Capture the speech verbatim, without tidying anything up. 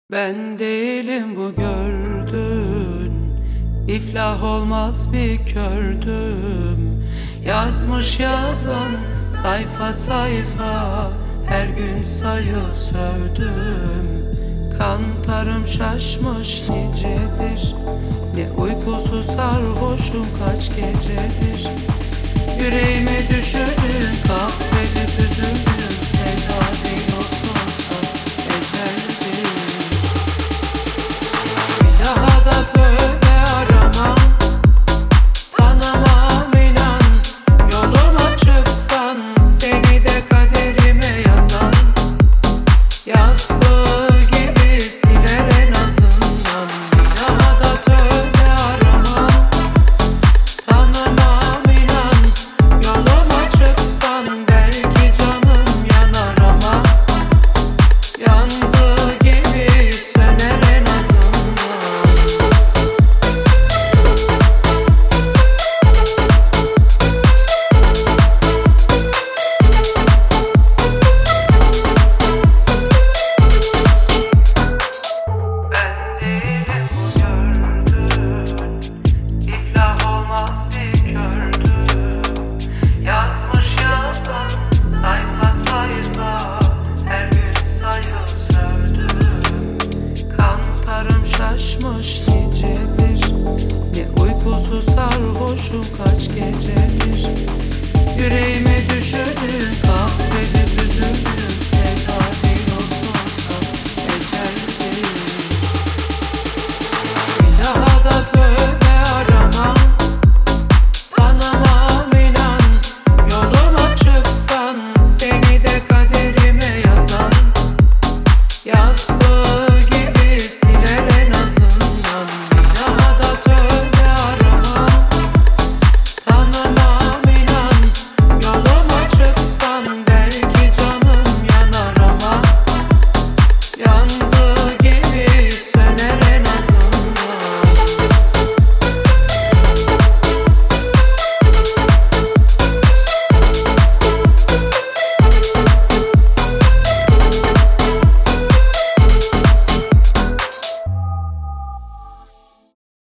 Ben değilim bu gördün, iflah olmaz bir kördüm. Yazmış yazan sayfa sayfa, her gün sayıp sövdüm. Kantarım şaşmış nicedir, ne uykusuz sarhoşum kaç gecedir. Yüreğime düşürdüm, kahvedip üzüldüm. Sevda değil o sonsa eceldir. Bir daha da tövbe aramam, tanımam inan. Yoluma çıksan, seni de kaderime yazan. Yazdığı gibi siler en azından. Bir daha da tövbe aramam, tanımam inan. Yoluma çıksan belki canım yanar ama yandığı gibi söner en azından. Ben değilim bu gördün, iflah olmaz bir kördüm. Yazmış yazan sayfa sayfa, her gün sayıp sövdüm. Kantarım şaşmış nicedir, ne uykusuz sarhoşum kaç